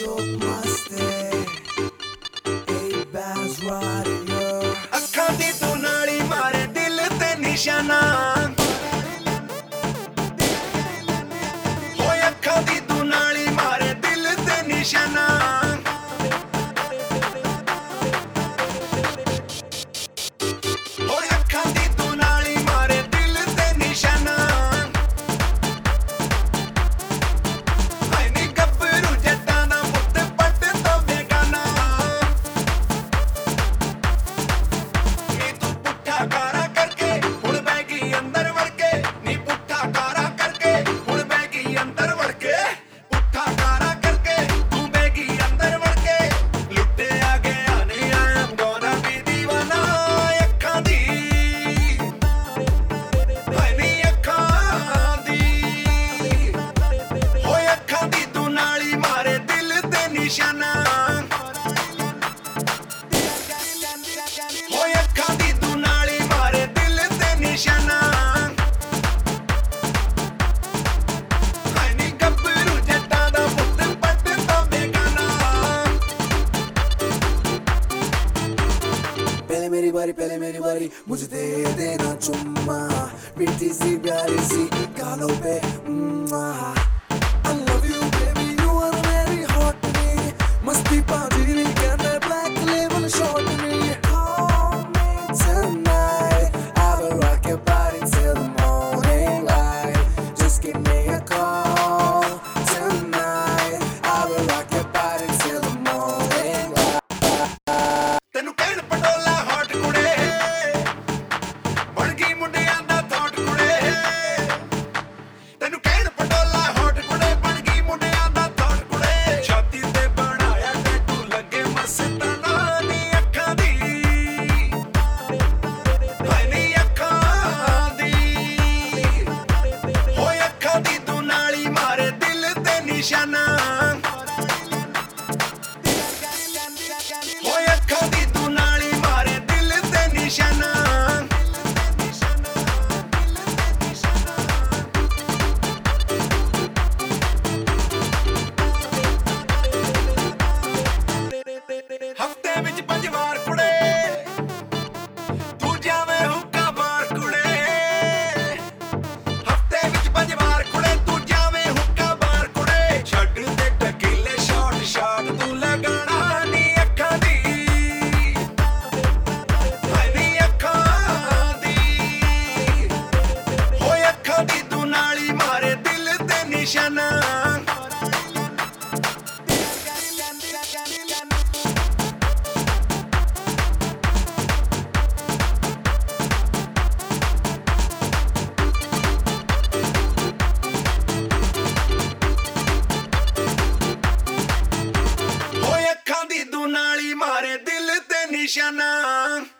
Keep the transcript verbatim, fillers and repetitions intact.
so masti. Hey, Baz Radio. ਅੱਖਾਂ ਦੀ ਤੂੰ ਨਾਲੀ ਮਾਰੇ ਦਿਲ ਤੇ ਨਿਸ਼ਾਨਾ ਹੋਏ ਅੱਖਾਂ ਦੀ ਤੂੰ ਨਾਲੀ ਮਾਰੇ ਦਿਲ ਤੇ ਨਿਸ਼ਾਨਾ ਹੋਏ ਅੱਖਾਂ ਦੀ ਤੂੰ ਨਾਲੀ ਮਾਰੇ ਦਿਲ ਤੇ ਨਿਸ਼ਾਨਾ ਨਿਸ਼ਾਨਾ ਹੋਏ ਅੱਖਾਂ ਦੀ ਤੂੰ ਨਾਲੀ ਮਾਰੇ ਦਿਲ ਤੇ ਨਿਸ਼ਾਨਾ ਹਾਏ ਨੀ ਗੱਭਰੂ ਜੱਟਾਂ ਦਾ ਪੁੱਤ ਪੱਟ ਤੋਂ ਬੇਗਾਨਾ पहले मेरी बारी पहले मेरी बारी मुझे दे देना चुम्मा मीठी सी प्यारी सी गालों पे I love you baby you are very hot to me masti party can the black label short to me call me tonight I will rock your body till the morning light just give me a call tonight I will rock your body till the morning light tenu ਕਹਿਣ ਪਟੋਲਾ hot ਕੁੜੇ ਬਣ ਗਈ ਮੁੰਡਿਆਂ ਦਾ thought ਕੁੜੇ ਤੈਨੂੰ ਕਹਿਣ ਪਟੋਲਾ hot ਕੁੜੇ ਬਣ ਗਈ ਮੁੰਡਿਆਂ ਦਾ ਥੋਟ ਕੁੜੇ ਛਾਤੀ ਤੇ ਬਣਾਇਆ ਟੈਟੂ ਲੱਗੇ ਮਸਤਾਨਾ ਨੀ ਅੱਖਾਂ ਦੀ ਹਾਏ ਨੀ ਅੱਖਾਂ ਦੀ ਹੋਏ ਅੱਖਾਂ ਦੀ ਤੂੰ ਨਾਲੀ ਮਾਰੇ ਦਿਲ ਤੇ ਨਿਸ਼ਾਨਾ ਹੋਏ ਅੱਖਾਂ ਦੀ ਤੂੰ ਨਾਲੀ ਮਾਰੇ ਦਿਲ ਤੇ ਨਿਸ਼ਾਨਾ ਹਫਤੇ ਵਿੱਚ ਪੰਜ ਵਾਰ ਕੁੜੇ ਤੂੰ ਜਾਵੇਂ ਹੁੱਕਾ ਬਾਰ ਕੁੜੇ ਹਫਤੇ ਵਿੱਚ ਪੰਜ ਵਾਰ ਕੁੜੇ ਤੂੰ ਜਾਵੇਂ ਹੁੱਕਾ ਬਾਰ ਕੁੜੇ ਛੱਡ ਦੇ ਟਕੀਲੇ ਸ਼ਾਟ ਸ਼ਾਟ ਤੂੰ ਲਗਾਣਾ ਨੀ ਅੱਖਾਂ ਦੀ ਹਾਏ ਨੀ ਅੱਖਾਂ ਦੀ ਹੋਏ ਅੱਖਾਂ ਦੀ ਤੂੰ ਨਾਲੀ ਮਾਰੇ ਦਿਲ ਤੇ ਨਿਸ਼ਾਨਾ ਹੋਏ ਅੱਖਾਂ ਦੀ ਤੂੰ ਨਾਲੀ ਮਾਰੇ ਦਿਲ ਤੇ ਨਿਸ਼ਾਨਾ।